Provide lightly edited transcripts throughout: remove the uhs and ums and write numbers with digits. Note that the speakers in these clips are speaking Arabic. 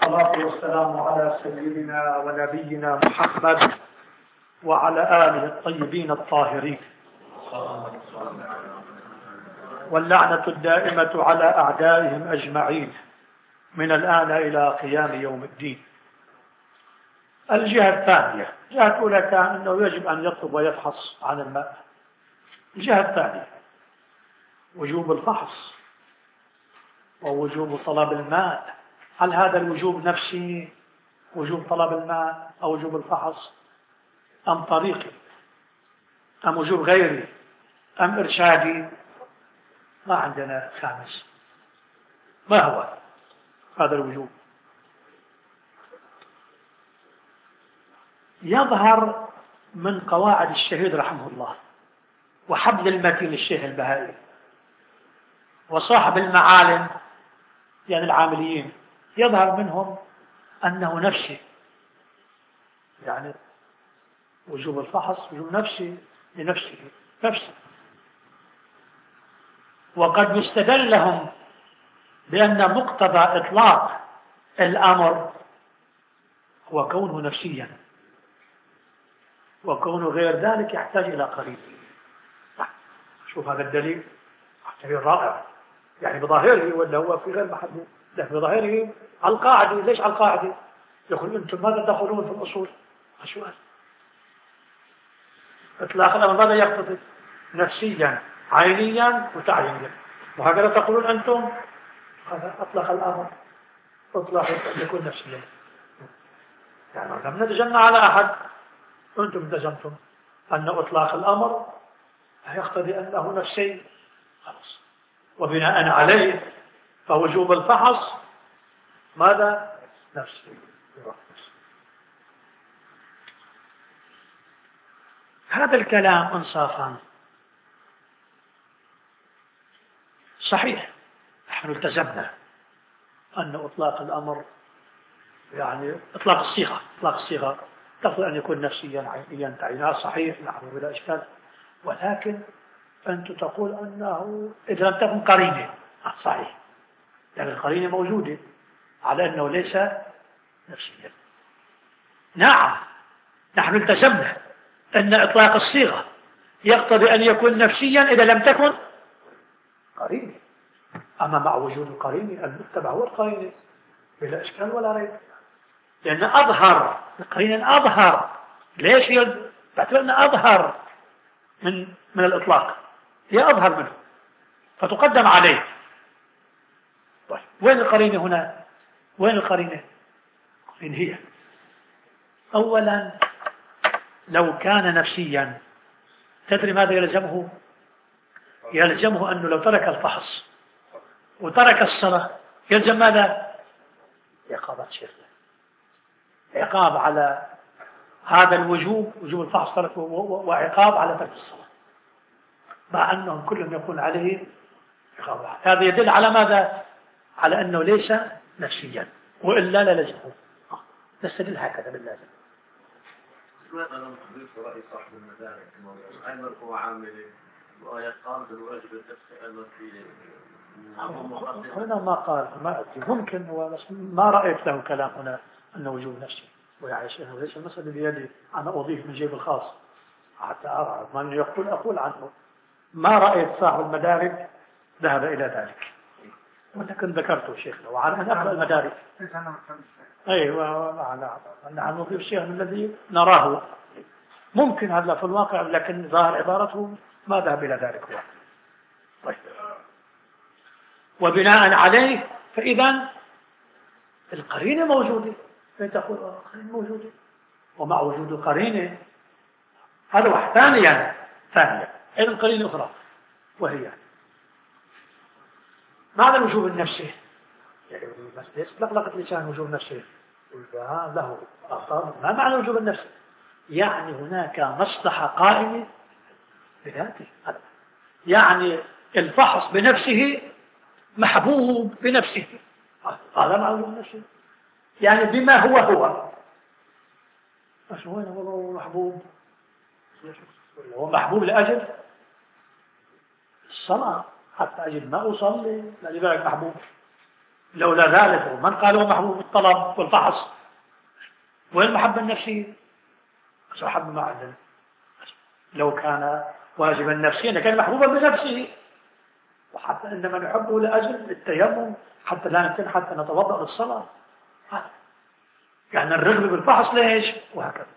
والصلاة والسلام على سيدنا ونبينا محمد وعلى آله الطيبين الطاهرين، واللعنة الدائمة على أعدائهم أجمعين من الآن إلى قيام يوم الدين. الجهة الثانية، الجهة الأولى كان أنه يجب أن يطلب ويفحص عن الماء. الجهة الثانية وجوب الفحص ووجوب طلب الماء. هل هذا الوجوب نفسي، وجوب طلب الماء، أو وجوب الفحص، أم طريقي، أم وجوب غيري، أم إرشادي؟ ما عندنا خامس. ما هو هذا الوجوب؟ يظهر من قواعد الشهيد رحمه الله وحبل المتين الشيخ البهائي وصاحب المعالم، يعني العامليين، يظهر منهم أنه نفسي، يعني وجوب الفحص وجوب نفسي لنفسه نفسه. وقد يستدل لهم بأن مقتضى إطلاق الأمر هو كونه نفسيا، وكونه غير ذلك يحتاج إلى قرين. شوف هذا الدليل، دليل رائع، يعني بظاهره ولا هو في غير محله، لكن بظاهره على القاعدة. ليش على القاعدة؟ يقول أنتم ماذا تقولون في الأصول؟ سؤال. إطلاق الأمر ماذا يقتضي؟ نفسيا، عينيا، وتعيينيا. وهكذا تقولون أنتم. هذا أطلق الأمر، أطلق يكون نفسيا، يعني لم نتجنى على أحد. أنتم التزمتم أن إطلاق الأمر يقتضي أنه نفسي، خلاص. وبناء عليه فوجوب الفحص ماذا؟ نفسي. هذا الكلام إنصافا صحيح، نحن التزمنا أن إطلاق الأمر، يعني إطلاق الصيغة تقول أن يكون نفسيا، عينيا، تعيينات، صحيح، نحن بلا إشكال. ولكن أنت تقول أنه إذا لم تكن قرينة، صحيح، يعني القرينة موجودة على أنه ليس نفسيا. نعم، نحن التزمنا أن إطلاق الصيغة يقتضي أن يكون نفسيا إذا لم تكن قرينة. أما مع وجود القرينة المتبع هو القرينة بلا إشكال ولا ريب، لأن أظهر القرينة، أظهر. ليش بعتبر أنه أظهر من الإطلاق، هي أظهر منه فتقدم عليه. طيب وين القرينة هنا؟ وين القرينة؟ القرينة هي أولا لو كان نفسيا، تدري ماذا يلزمه؟ يلزمه أنه لو ترك الفحص وترك الصلاة يلزم ماذا؟ عقابات شيخنا، عقاب على هذا الوجوب، وجوب الفحص تركه، وعقاب على ترك الصلاة، مع أنهم كلهم يكون عليه عقاب. هذا يدل على ماذا؟ على أنه ليس نفسيا، وإلا لا لزمه. نستدل هكذا باللازم. لماذا لم تضيف رأي صاحب المدارك أيضا هو عامل ويقام بالواجب النفسي أيضا في هنا ما قال، ما أدري، ممكن هو، بس ما رأيت له كلام هنا أنه وجوب نفسي ويعيش أنه ليس المسألة بيدي أنا أضيف من جيب الخاص حتى أرى ما يقول أقول عنه. ما رأيت صاحب المدارك ذهب إلى ذلك، ولكن ذكرته شيخنا وعلى أقرأ المدارك. أيوة، نحن نضيف شيئا الذي نراه ممكن هذا في الواقع، لكن ظاهر عبارته ما ذهب إلى ذلك هو. طيب، وبناء عليه فإذا القرينة موجودة، فتقول القرينة موجودة، ومع وجود القرينة هذا واحد. ثانيا أيضا قرينة أخرى، وهي معنى الوجوب النفسي. يعني بس ليس لقلقة لسان وجوب نفسي له أخطاء. ما معنى الوجوب النفسي؟ يعني هناك مصلحة قائمة بذاته، يعني الفحص بنفسه محبوب بنفسه، هذا معنى الوجوب النفسي، يعني بما هو بس وين هو محبوب؟ هو محبوب لأجل الصلاة، حتى أجل ما أصلي لذلك محبوب لولا ذلك من قال هو محبوب الطلب والفحص؟ وين المحبة النفسية؟ بس محبة ما عندنا. لو كان واجبا نفسيا لكان محبوبا بنفسه، وحتى إنما نحبه لأجل التيمم حتى لا نتم حتى نتوضأ للصلاة. يعني الرغبة بالفحص ليش؟ وهكذا.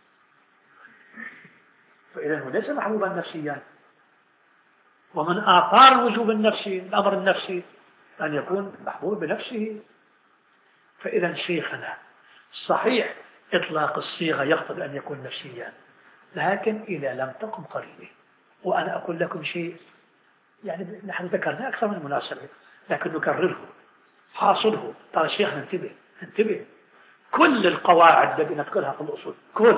فإذا هو ليس محبوبا نفسيا. ومن آثار الوجوب النفسي الأمر النفسي أن يكون محبوب بنفسه. فإذا شيخنا صحيح إطلاق الصيغة يقتضي أن يكون نفسيا، لكن إذا لم تقم قرينه. وأنا أقول لكم شيء يعني نحن ذكرنا أكثر من مناسبة لكن نكرره حاصله. ترى شيخنا انتبه كل القواعد التي نذكرها في الأصول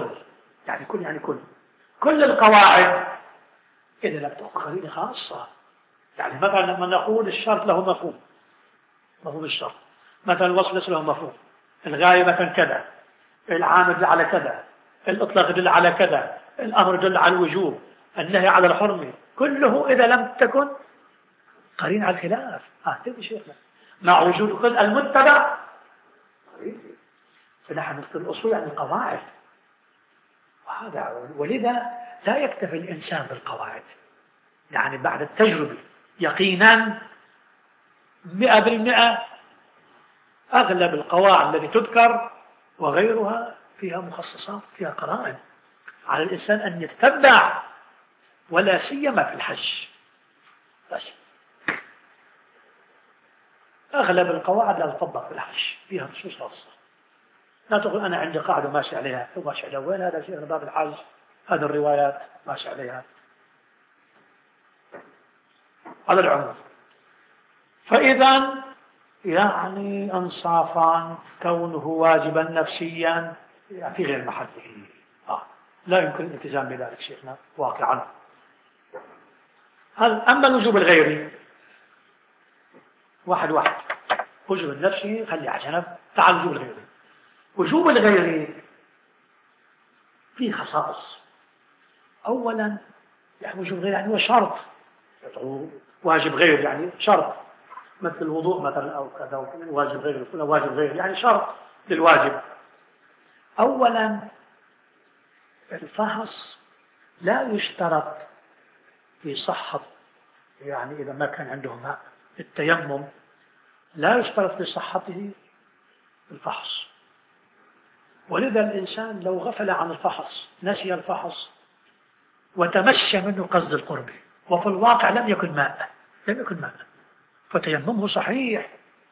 كل القواعد إذا لم تكن قرينة خاصة. يعني مثلا لما نقول الشرط له مفهوم الشرط، مثلا الوصف ليس له مفهوم، الغاية مثلا كذا، العام يدل على كذا، الإطلاق يدل على كذا، الأمر يدل على الوجوب، النهي على الحرمة، كله إذا لم تكن قرين على الخلاف. تبي شيخنا مع وجود كل المتبع. فنحن في الأصول يعني القواعد، ولذا لا يكتفي الإنسان بالقواعد. يعني بعد التجربة يقينا 100% أغلب القواعد التي تذكر وغيرها فيها مخصصات، فيها قرائن على الإنسان أن يتتبع، ولا سيما في الحج. بس أغلب القواعد لا تطبق في الحج، فيها نصوص خاصة. لا تقول أنا عندي قاعدة ماشي عليها وماشي عليها. وين هذا شيء من باب الحج؟ هذه الروايات ماشي عليها على العموم. فإذا يعني أنصافا كونه واجبا نفسيا يعني في غير محله. لا يمكن الالتزام بذلك شيخنا واقعا. أما الوجوب الغيري واحد وجوب النفسي خلي على جنب، تعال وجوب الغيري. وجوب الغيري فيه خصائص. أولا يعني وجوب غيري يعني هو شرط، واجب غير يعني شرط، مثل الوضوء مثلا أو كذا، واجب غير يعني شرط للواجب. أولا الفحص لا يشترط في صحة، يعني إذا ما كان عنده ماء التيمم لا يشترط في صحته الفحص. ولذا الإنسان لو غفل عن الفحص، نسي الفحص وتمشى منه قصد القرب وفي الواقع لم يكن ماء فتيممه صحيح،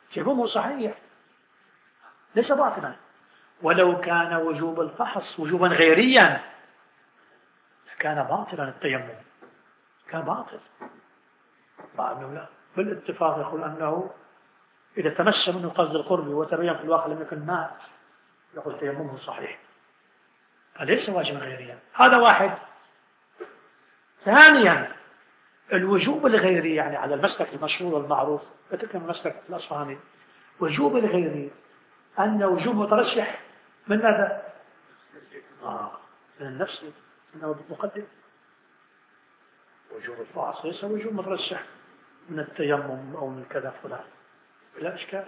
ليس باطلا. ولو كان وجوب الفحص وجوبا غيريا كان باطلا، التيمم كان باطل. فأنه لا بالاتفاق يقول أنه إذا تمشى منه قصد القرب وتبين في الواقع لم يكن ماء يقول تيممه صحيح، فليس واجبا غيريا. هذا واحد. ثانيا الوجوب الغيري يعني على المسلك المشهور المعروف فتكلم المسلك الأصفهاني، وجوب الغيري أن وجوب مترشح من ماذا؟ من النفس، أنه مقدم. وجوب الفحص ليس وجوب مترشح من التيمم أو من كذا فلان، بلا إشكال.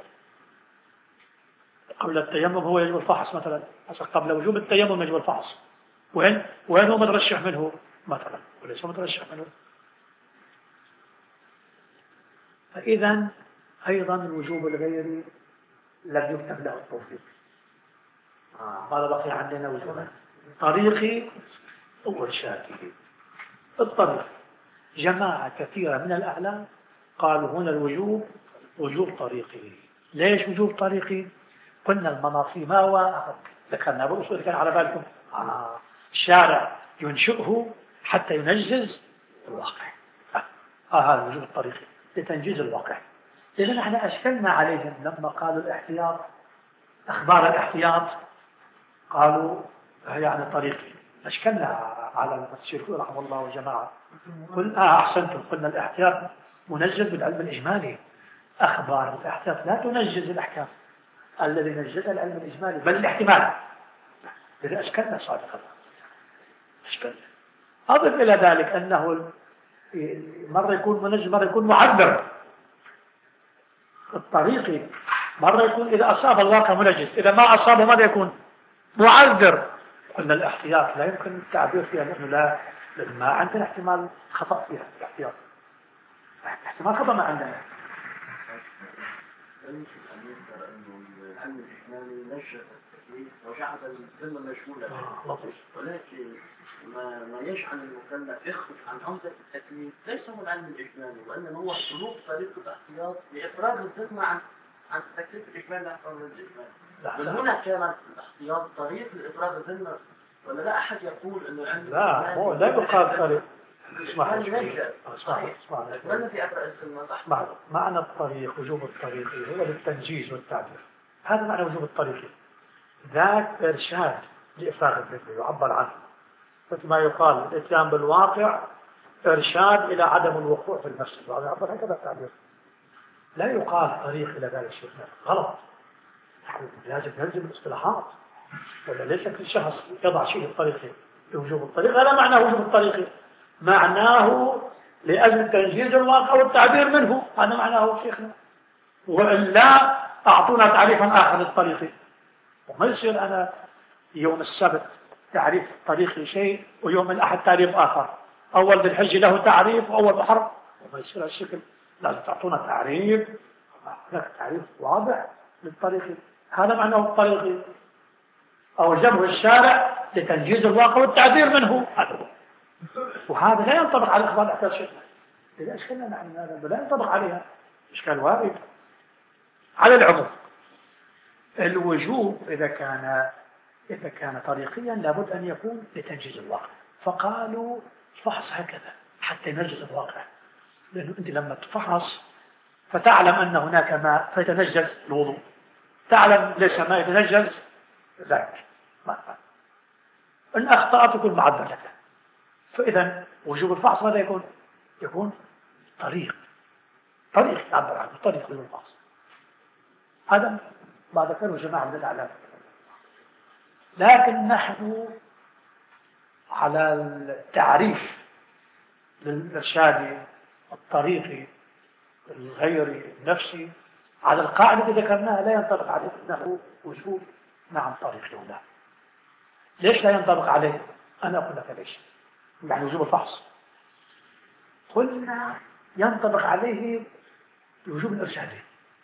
قبل التيمم هو يجب الفحص مثلا، قبل وجوب التيمم يجب الفحص. وين هو مترشح منه مثلا وليس مترشح منه. فإذا أيضا الوجوب الغيري لم يكتب له التوفيق. قال بقي عندنا وجوبان: طريقي وإرشادي. الطريق جماعة كثيرة من الأعلام قالوا هنا الوجوب وجوب طريقي. ليش وجوب طريقي؟ قلنا المناصي ما هو ذكرنا بالأصول كان على بالكم شارع ينشئه حتى ينجز الواقع. هذا وجوب الطريقي لتنجيز الواقع. لأن نحن أشكلنا عليهم لما قالوا الاحتياط، أخبار الاحتياط قالوا يعني طريقي. أشكلنا على المتشرك رحمه الله والجماعة. قلنا أحسنتم، قلنا الاحتياط منجز بالعلم الإجمالي. أخبار الاحتياط لا تنجز الأحكام. الذي نجز العلم الإجمالي بل الاحتمال. إذا أشكلنا صادقا أشكلنا. أضف إلى ذلك أنه مرة يكون منجز مرة يكون معبر. الطريقي مرة يكون إذا أصاب الواقع منجز، إذا ما أصابه ماذا يكون؟ معذر. قلنا الاحتياط لا يمكن التعبير فيها، لأنه لأن ما عندنا احتمال خطأ فيها الاحتياط، احتمال خطأ ما عندنا. العلم الإجمالي نشأ التكليف وجعل الذمة مشمولة، ولكن ما يجعل المكلف يخرج عن عمدة التكليف ليس هو العلم الإجمالي، وإنما هو سلوك طريق الاحتياط لإفراغ الذمة عن التكليف الإجمالي أحسن من الإجمالي. من هنا كانت الاحتياط طريق لإفراغ الذمة، ولا لا أحد يقول إنه العلم لا هو لا يقال طريق. اسمع معنى الطريق، وجوب الطريق هو للتنجيز والتعبير، هذا معنى وجوب الطريق. ذاك إرشاد لإفراغ الذمة يعبر عنه، مثل ما يقال الإتيان بالواقع إرشاد إلى عدم الوقوع في النفس، يعبر عن هكذا التعبير. لا يقال طريق إلى ذلك الشيء، غلط. لازم نلزم الاصطلاحات، ولا ليس كل شخص يضع شيء الطريق لوجوب الطريق. هذا معنى وجوب الطريق، معناه لأجل تنجيز الواقع والتعبير منه، هذا معناه شيخنا. وإلا أعطونا تعريفا آخر للطريق، وما يصير أنا يوم السبت تعريف طريق شيء ويوم الأحد تعريف آخر، أول ذي الحج له تعريف وأول محرم، وما يصير هالشكل. لازم تعطونا تعريف، هناك تعريف واضح للطريق، هذا معناه الطريق. أوجبه الشارع لتنجيز الواقع والتعبير منه، وهذا لا ينطبق على الإخبار الأحداث شيخنا. إذا أشكلنا نحن هذا لا ينطبق عليها إشكال وارد. على العموم الوجوب إذا كان طريقيا لابد أن يكون لتنجيز الواقع، فقالوا فحص هكذا حتى ينجز الواقع، لأنه أنت لما تفحص فتعلم أن هناك ماء فيتنجز الوضوء، تعلم ليس ماء يتنجز ذلك إن أخطأت تكون معذرة. فإذا وجوب الفحص ماذا يكون طريق يعبر عنه، طريق للفحص. هذا ما ذكره جماعة من الأعلام. لكن نحن على التعريف للإرشاد الطريقي الغيري النفسي على القاعدة التي ذكرناها لا ينطبق عليه أنه وجوب نعم طريقي ولا. ليش لا ينطبق عليه؟ أنا أقول لك ليش. يعني وجوب الفحص قلنا ينطبق عليه الوجوب الإرشادي،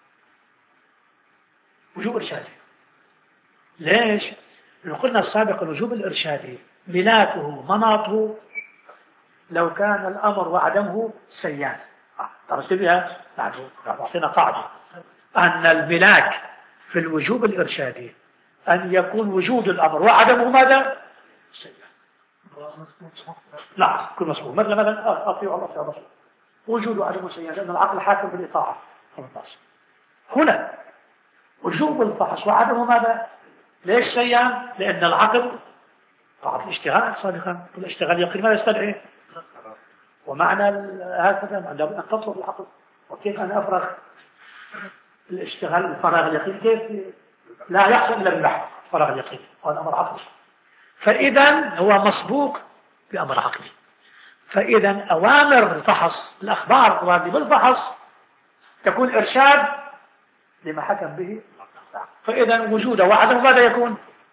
وجوب إرشادي. ليش؟ لأن قلنا السابق الوجوب الإرشادي ملاكه مناطه لو كان الأمر وعدمه سيان. درست بها أعطينا قاعدة أن الملاك في الوجوب الإرشادي أن يكون وجود الأمر وعدمه ماذا؟ سيان. لا كل مسؤول مثلا أطيع الله في الرسول وجود وعدمه سيان، لأن العقل حاكم بالإطاعة. هنا وجوب الفحص وعدمه ماذا؟ ليش سيان؟ لأن العقل طاعة الاشتغال سابقا، الاشتغال يقين ماذا يستدعي؟ ومعنى هكذا لابد أن تطلب العقل. وكيف أن أفرغ الاشتغال الفراغ اليقين؟ كيف لا يحصل إلا بالبحث فراغ اليقين، هذا أمر عقلي. فإذا هو مسبوق بأمر عقلي. فإذا أوامر الفحص الأخبار الواردة بالفحص تكون إرشاد لما حكم به. فإذا وجوده وعدمه ماذا يكون؟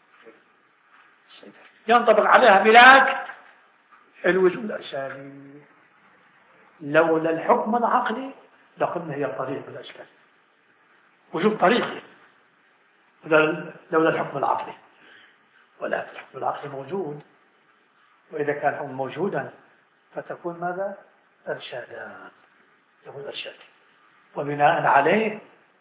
ينطبق عليها ملاك الوجود الإرشادي. لولا الحكم العقلي لقلنا هي الطريق بالأشكال، وجود طريقي لولا الحكم العقلي. ولا الحكم العقلي موجود، وإذا كان الحكم موجودا فتكون ماذا؟ إرشادا، يكون إرشادي. وبناء عليه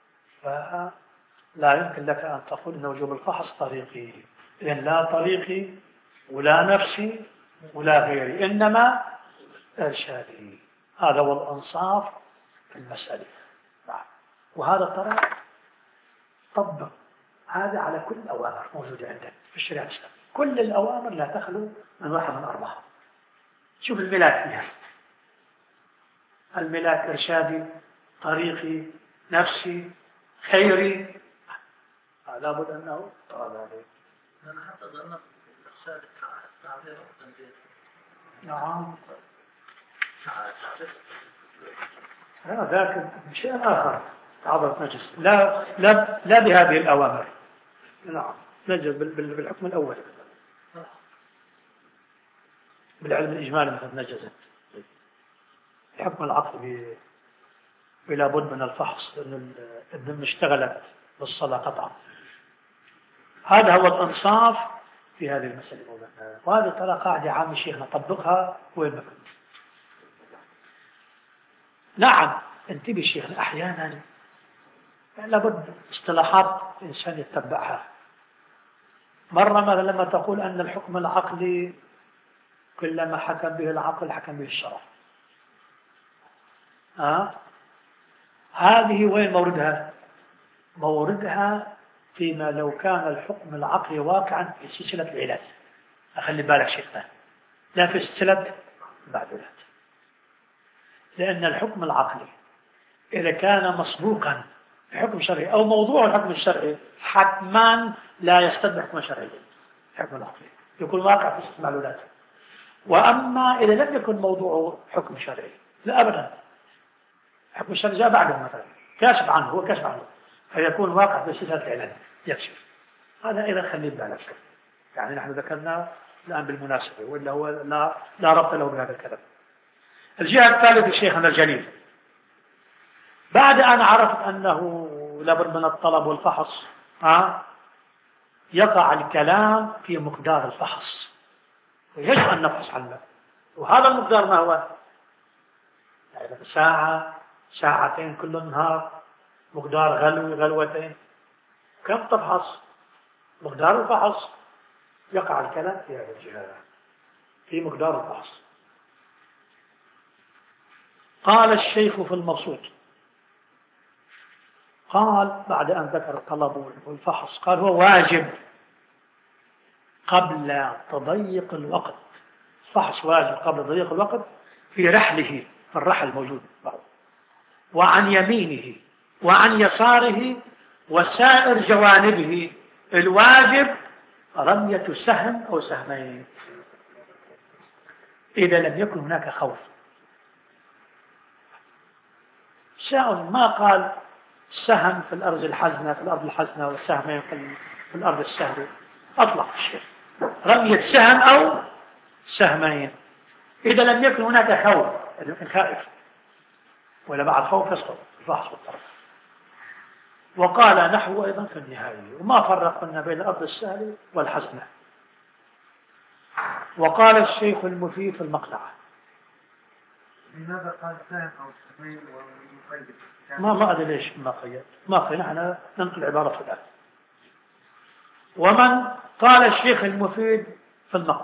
فلا يمكن لك أن تقول أن وجوب الفحص طريقي، إذن لا طريقي ولا نفسي ولا غيري، إنما إرشادي. هذا هو الإنصاف في المسألة. وهذا ترى طبق هذا على كل الأوامر موجودة عندنا في الشريعة الإسلامية. كل الأوامر لا تخلو من واحد من أربعة. شوف الملاك فيها، الملاك إرشادي طريقي نفسي خيري، لابد أنه طال عليه. أنا حتى ظننت الإرشاد تعبير تنجيز. نعم ذاك شيء آخر. تعرض نجس لا بهذه الأوامر. نعم نجس بالحكم الأول، بالعلم الإجمالي مثلا نجست. الحكم العقلي بلا بد من الفحص، لأن الذمة اشتغلت بالصلاة قطعا. هذا هو الإنصاف في هذه المسألة مولانا، وهذه ترى قاعدة عامة شيخ نطبقها وين ما كنت. نعم انتبه شيخنا، أحيانا لابد اصطلاحات الإنسان يتبعها. مرة مثلا لما تقول أن الحكم العقلي كلما حكم به العقل حكم به الشرع، هذه وين موردها؟ موردها فيما لو كان الحكم العقلي واقعا في سلسلة العلاج. أخلي بالك شيخنا، لا في سلسلة المعدولات. لأن الحكم العقلي إذا كان مسبوقا بحكم شرعي أو موضوع الحكم الشرعي حتما لا يستدعي حكم شرعي. الحكم العقلي يكون واقع في سلسلة المعلولات. وأما إذا لم يكن موضوعه حكم شرعي لا أبدا، حكم الشرعي جاء بعده مثلا كاشف عنه، هو كاشف عنه، فيكون واقع في سلسلة العلاج يكشف. هذا إذا خلي بالك، يعني نحن ذكرنا الآن بالمناسبة، وإلا هو لا ربط له بهذا الكلام. الجهة الثالثة شيخنا الجليل، بعد أن عرفت أنه لابد من الطلب والفحص، يقع الكلام في مقدار الفحص، ويجب أن نفحص عنه. وهذا المقدار ما هو؟ يعني ساعة ساعتين كل نهار، مقدار غلوتين، كم تفحص؟ مقدار الفحص يقع الكلام في هذه الجهة، في مقدار الفحص. قال الشيخ في المبسوط، قال بعد أن ذكر الطلب والفحص قال هو واجب قبل تضيق الوقت. فحص واجب قبل تضيق الوقت في رحله، في الرحل موجود، وعن يمينه وعن يساره وسائر جوانبه. الواجب رمية سهم أو سهمين إذا لم يكن هناك خوف. ما قال سهم في الأرض الحزنة وسهمين في الأرض السهلة، أطلق الشيخ رمية سهم أو سهمين إذا لم يكن هناك خوف. إذا يكن خائف ولا بعد خوف يسقط الفحص والطرف. وقال نحو أيضا في النهاية، وما فرقنا بين الأرض السهلة والحزنة. وقال الشيخ المفيد في المقنعة. لماذا قال سهم أو سهمين ومقيد؟ ما أدري ليش ما قيد، نحن ننقل عبارة الآن. ومن قال الشيخ المفيد في المقنعة